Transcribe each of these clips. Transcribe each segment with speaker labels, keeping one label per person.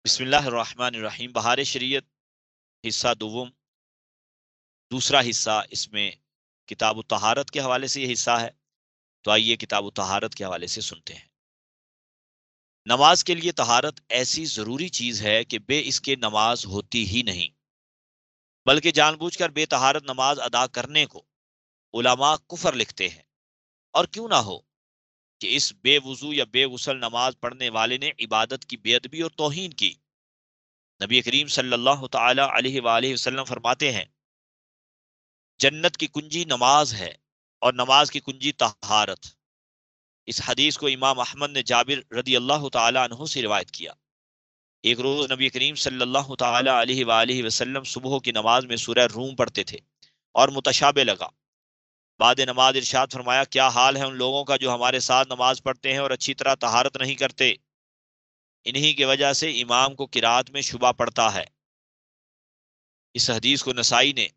Speaker 1: بسم اللہ الرحمن الرحیم۔ بہار شریعت حصہ دوم، دوسرا حصہ۔ اس میں کتاب الطہارت کے حوالے سے یہ حصہ ہے، تو آئیے کتاب الطہارت کے حوالے سے سنتے ہیں۔ نماز کے لیے طہارت ایسی ضروری چیز ہے کہ بے اس کے نماز ہوتی ہی نہیں، بلکہ جان بوجھ کر بے طہارت نماز ادا کرنے کو علماء کفر لکھتے ہیں۔ اور کیوں نہ ہو کہ اس بے وضو یا بے غسل نماز پڑھنے والے نے عبادت کی بے ادبی اور توہین کی۔ نبی کریم صلی اللہ تعالی علیہ وآلہ وسلم فرماتے ہیں، جنت کی کنجی نماز ہے اور نماز کی کنجی طہارت۔ اس حدیث کو امام احمد نے جابر رضی اللہ تعالی عنہ سے روایت کیا۔ ایک روز نبی کریم صلی اللہ تعالی علیہ وآلہ وسلم صبح کی نماز میں سورہ روم پڑھتے تھے اور متشابہ لگا۔ بعد نماز ارشاد فرمایا، کیا حال ہے ان لوگوں کا جو ہمارے ساتھ نماز پڑھتے ہیں اور اچھی طرح طہارت نہیں کرتے، انہی کی وجہ سے امام کو قرات میں شبہ پڑتا ہے۔ اس حدیث کو نسائی نے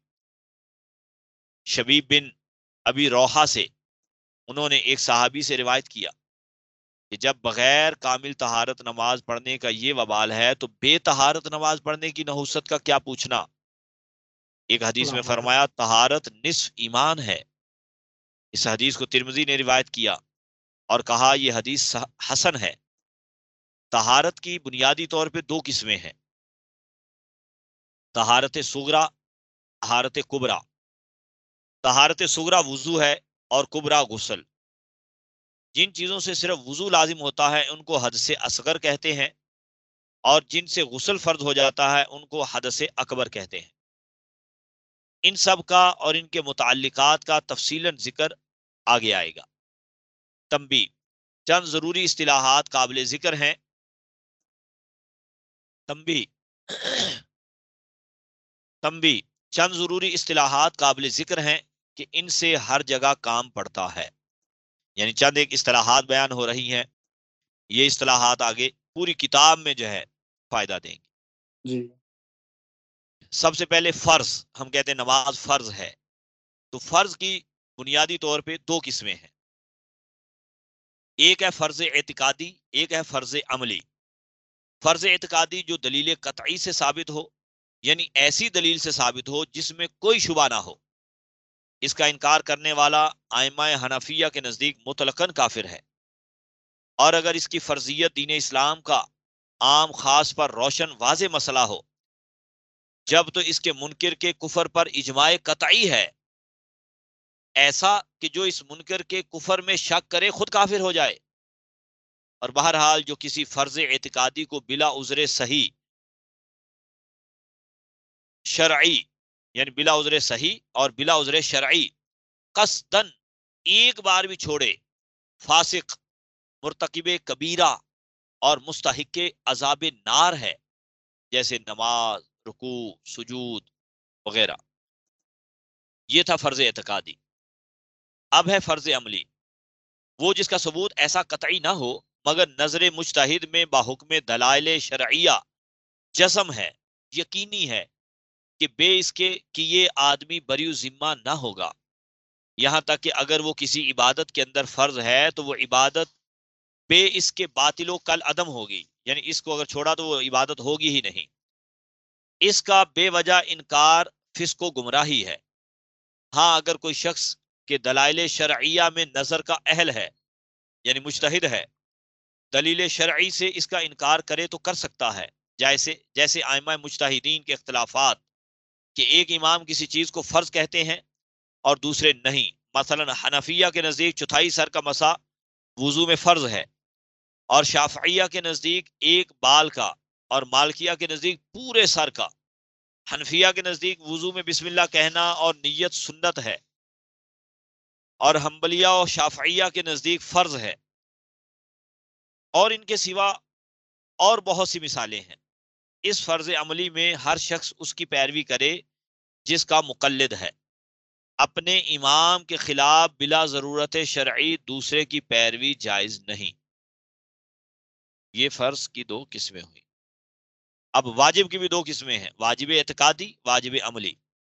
Speaker 1: شبیب بن ابی روحہ سے، انہوں نے ایک صحابی سے روایت کیا کہ جب بغیر کامل طہارت نماز پڑھنے کا یہ وبال ہے تو بے طہارت نماز پڑھنے کی نحوست کا کیا پوچھنا۔ ایک حدیث میں
Speaker 2: اللہ اکبر۔
Speaker 1: فرمایا، طہارت نصف ایمان ہے۔ اس حدیث کو ترمذی نے روایت کیا اور کہا یہ حدیث حسن ہے۔ طہارت کی بنیادی طور پہ دو قسمیں ہیں، طہارت صغرا، طہارت کبرا۔ طہارت صغرا وضو ہے اور کبرا غسل۔ جن چیزوں سے صرف وضو لازم ہوتا ہے ان کو حدث اصغر کہتے ہیں، اور جن سے غسل فرض ہو جاتا ہے ان کو حدث اکبر کہتے ہیں۔ ان سب کا اور ان کے متعلقات کا تفصیلاً ذکر آگے آئے گا۔ تنبیہ، چند ضروری اصطلاحات قابل ذکر ہیں۔ تنبیہ تنبیہ چند ضروری اصطلاحات قابل ذکر ہیں کہ ان سے ہر جگہ کام پڑتا ہے، یعنی چند ایک اصطلاحات بیان ہو رہی ہیں، یہ اصطلاحات آگے پوری کتاب میں جو ہے فائدہ دیں گے۔
Speaker 2: جی
Speaker 1: سب سے پہلے فرض، ہم کہتے ہیں نماز فرض ہے، تو فرض کی بنیادی طور پہ دو قسمیں ہیں، ایک ہے فرض اعتقادی، ایک ہے فرض عملی۔ فرض اعتقادی جو دلیل قطعی سے ثابت ہو، یعنی ایسی دلیل سے ثابت ہو جس میں کوئی شبہ نہ ہو، اس کا انکار کرنے والا ائمہ حنفیہ کے نزدیک مطلقاً کافر ہے۔ اور اگر اس کی فرضیت دین اسلام کا عام خاص پر روشن واضح مسئلہ ہو، جب تو اس کے منکر کے کفر پر اجماع قطعی ہے، ایسا کہ جو اس منکر کے کفر میں شک کرے خود کافر ہو جائے۔ اور بہرحال جو کسی فرض اعتقادی کو بلا عذر صحیح شرعی، یعنی بلا عذر صحیح اور بلا عذر شرعی قصدن ایک بار بھی چھوڑے، فاسق، مرتکب کبیرہ اور مستحق عذاب نار ہے، جیسے نماز، رکوع، سجود وغیرہ۔ یہ تھا فرض اعتقادی۔ اب ہے فرض عملی، وہ جس کا ثبوت ایسا قطعی نہ ہو مگر نظر مجتہد میں باحکم دلائل شرعیہ جزم ہے، یقینی ہے کہ بے اس کے کہ یہ آدمی بری ذمہ نہ ہوگا، یہاں تک کہ اگر وہ کسی عبادت کے اندر فرض ہے تو وہ عبادت بے اس کے باطل و کل عدم ہوگی، یعنی اس کو اگر چھوڑا تو وہ عبادت ہوگی ہی نہیں۔ اس کا بے وجہ انکار فسق و گمراہی ہے۔ ہاں اگر کوئی شخص کے دلائل شرعیہ میں نظر کا اہل ہے، یعنی مجتہد ہے، دلیل شرعی سے اس کا انکار کرے تو کر سکتا ہے، جیسے ائمہ مجتہدین کے اختلافات کہ ایک امام کسی چیز کو فرض کہتے ہیں اور دوسرے نہیں۔ مثلا حنفیہ کے نزدیک چوتھائی سر کا مسا وضو میں فرض ہے، اور شافعیہ کے نزدیک ایک بال کا، اور مالکیہ کے نزدیک پورے سر کا۔ حنفیہ کے نزدیک وضو میں بسم اللہ کہنا اور نیت سنت ہے، اور حنبلیہ اور شافعیہ کے نزدیک فرض ہے۔ اور ان کے سوا اور بہت سی مثالیں ہیں۔ اس فرض عملی میں ہر شخص اس کی پیروی کرے جس کا مقلد ہے، اپنے امام کے خلاف بلا ضرورت شرعی دوسرے کی پیروی جائز نہیں۔ یہ فرض کی دو قسمیں ہوئی۔ اب واجب کی بھی دو قسمیں ہیں، واجب اعتقادی، واجب عملی۔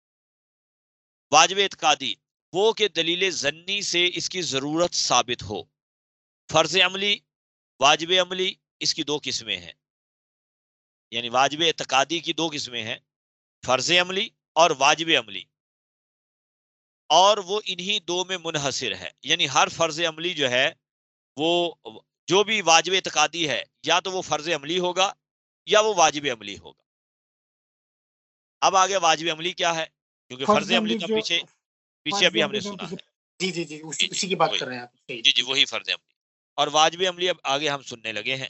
Speaker 1: واجب اعتقادی وہ کہ دلیل ظنی سے اس کی ضرورت ثابت ہو۔ فرض عملی، واجب عملی، اس کی دو قسمیں ہیں، یعنی واجب اعتقادی کی دو قسمیں ہیں، فرض عملی اور واجب عملی، اور وہ انہی دو میں منحصر ہے. یعنی ہر فرض عملی جو ہے وہ جو بھی واجب اعتقادی ہے یا تو وہ فرض عملی ہوگا یا وہ واجب عملی ہوگا. اب آگے واجب عملی کیا ہے، کیونکہ فرض
Speaker 2: فرض
Speaker 1: عملی
Speaker 2: عملی
Speaker 1: تو
Speaker 2: جو
Speaker 1: پیچھے
Speaker 2: فرض
Speaker 1: ابھی ہم
Speaker 2: عملی
Speaker 1: نے
Speaker 2: جو
Speaker 1: سنا ہے.
Speaker 2: جی جی جی
Speaker 1: جی
Speaker 2: اسی کی بات
Speaker 1: وہی،
Speaker 2: کر رہے ہیں آپ. صحیح.
Speaker 1: جی وہی فرض عملی. اور واجب عملی اب آگے ہم سننے لگے ہیں.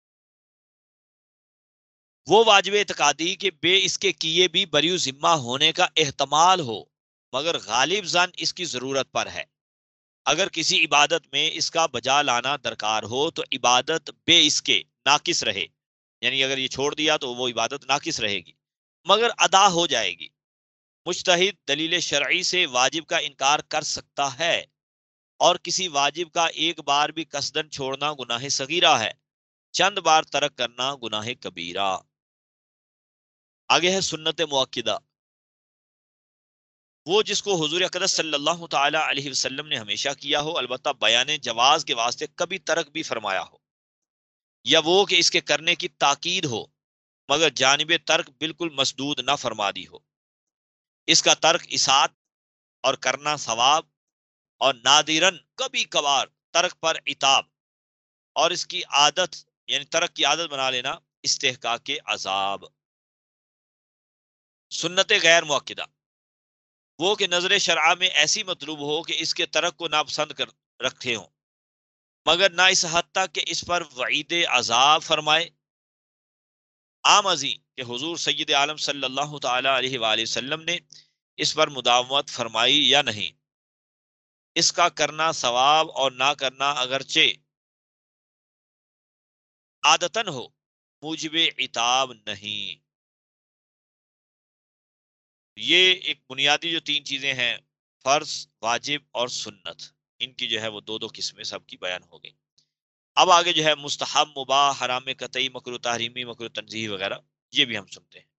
Speaker 1: وہ واجب اعتقادی کہ بے اس کے کیے بھی بریو ذمہ ہونے کا احتمال ہو مگر غالب زن اس کی ضرورت پر ہے. اگر کسی عبادت میں اس کا بجا لانا درکار ہو تو عبادت بے اس کے ناقص رہے، یعنی اگر یہ چھوڑ دیا تو وہ عبادت ناقص رہے گی مگر ادا ہو جائے گی. مجتہد دلیل شرعی سے واجب کا انکار کر سکتا ہے، اور کسی واجب کا ایک بار بھی قصدن چھوڑنا گناہ صغیرہ ہے، چند بار ترک کرنا گناہ کبیرہ. آگے ہے سنت مؤکدہ، وہ جس کو حضور اقدس صلی اللہ تعالی علیہ وسلم نے ہمیشہ کیا ہو، البتہ بیان جواز کے واسطے کبھی ترک بھی فرمایا ہو، یا وہ کہ اس کے کرنے کی تاکید ہو مگر جانب ترک بالکل مسدود نہ فرما دی ہو. اس کا ترک اسات اور کرنا ثواب، اور نادرن کبھی کبھار ترک پر عتاب، اور اس کی عادت یعنی ترک کی عادت بنا لینا استحقاق کے عذاب. سنت غیر مؤکدہ، وہ کہ نظر شرع میں ایسی مطلوب ہو کہ اس کے ترک کو ناپسند کر رکھتے ہوں مگر نہ اس حد تک کہ اس پر وعید عذاب فرمائے. عام ازیں کہ حضور سید عالم صلی اللہ تعالی علیہ وآلہ وسلم نے اس پر مداومت فرمائی یا نہیں. اس کا کرنا ثواب اور نہ کرنا اگرچہ عادتن ہو موجب عتاب نہیں. یہ ایک بنیادی جو تین چیزیں ہیں، فرض، واجب اور سنت، ان کی جو ہے وہ دو دو قسمیں سب کی بیان ہو گئی. اب آگے جو ہے مستحب، مباح، حرام قطعی، مکروہ تحریمی، مکروہ تنزیہی وغیرہ، یہ بھی ہم سنتے ہیں.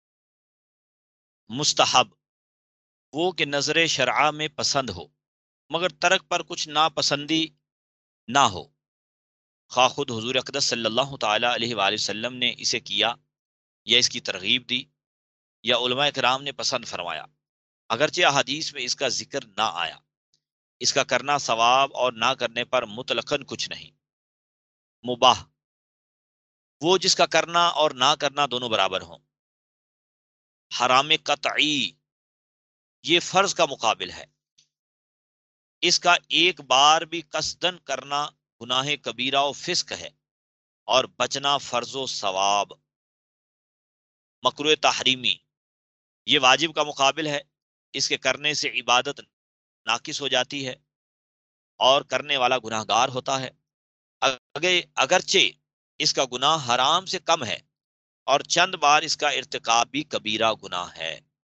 Speaker 1: مستحب، وہ کہ نظر شرع میں پسند ہو مگر ترک پر کچھ ناپسندی نہ ہو، خواہ خود حضور اقدس صلی اللہ تعالی علیہ وآلہ وسلم نے اسے کیا یا اس کی ترغیب دی یا علماء کرام نے پسند فرمایا، اگرچہ احادیث میں اس کا ذکر نہ آیا. اس کا کرنا ثواب اور نہ کرنے پر مطلقاً کچھ نہیں. مباح، وہ جس کا کرنا اور نہ کرنا دونوں برابر ہوں. حرام قطعی، یہ فرض کا مقابل ہے، اس کا ایک بار بھی قصدن کرنا گناہ کبیرہ و فسق ہے اور بچنا فرض و ثواب. مکروہ تحریمی، یہ واجب کا مقابل ہے، اس کے کرنے سے عبادت ناقص ہو جاتی ہے اور کرنے والا گناہ گار ہوتا ہے، اگرچہ اس کا گناہ حرام سے کم ہے اور چند بار اس کا ارتکاب بھی کبیرہ گناہ ہے.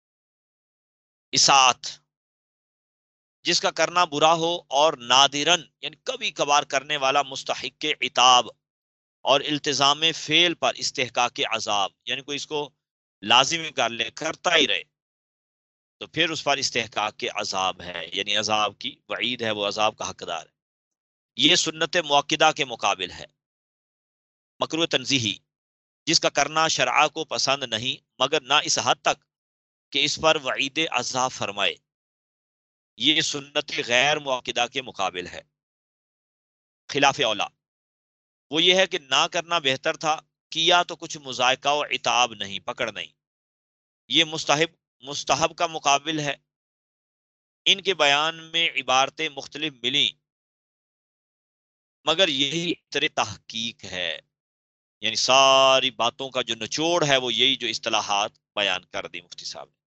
Speaker 1: اسات، جس کا کرنا برا ہو اور نادرن یعنی کبھی کبھار کرنے والا مستحق عتاب اور التزام فعل پر استحقاق عذاب، یعنی کوئی اس کو لازم کر لے، کرتا ہی رہے تو پھر اس پر استحقاق کے عذاب ہے، یعنی عذاب کی وعید ہے، وہ عذاب کا حقدار ہے. یہ سنت مؤکدہ کے مقابل ہے. مکروہ تنزیہی، جس کا کرنا شرع کو پسند نہیں مگر نہ اس حد تک کہ اس پر وعید عذاب فرمائے، یہ سنت غیر مؤکدہ کے مقابل ہے. خلاف اولا، وہ یہ ہے کہ نہ کرنا بہتر تھا، کیا تو کچھ مذائقہ و عتاب نہیں، پکڑ نہیں. یہ مستحب کا مقابل ہے. ان کے بیان میں عبارتیں مختلف ملیں مگر یہی طرح تحقیق ہے، یعنی ساری باتوں کا جو نچوڑ ہے وہ یہی جو اصطلاحات بیان کر دی مفتی صاحب نے.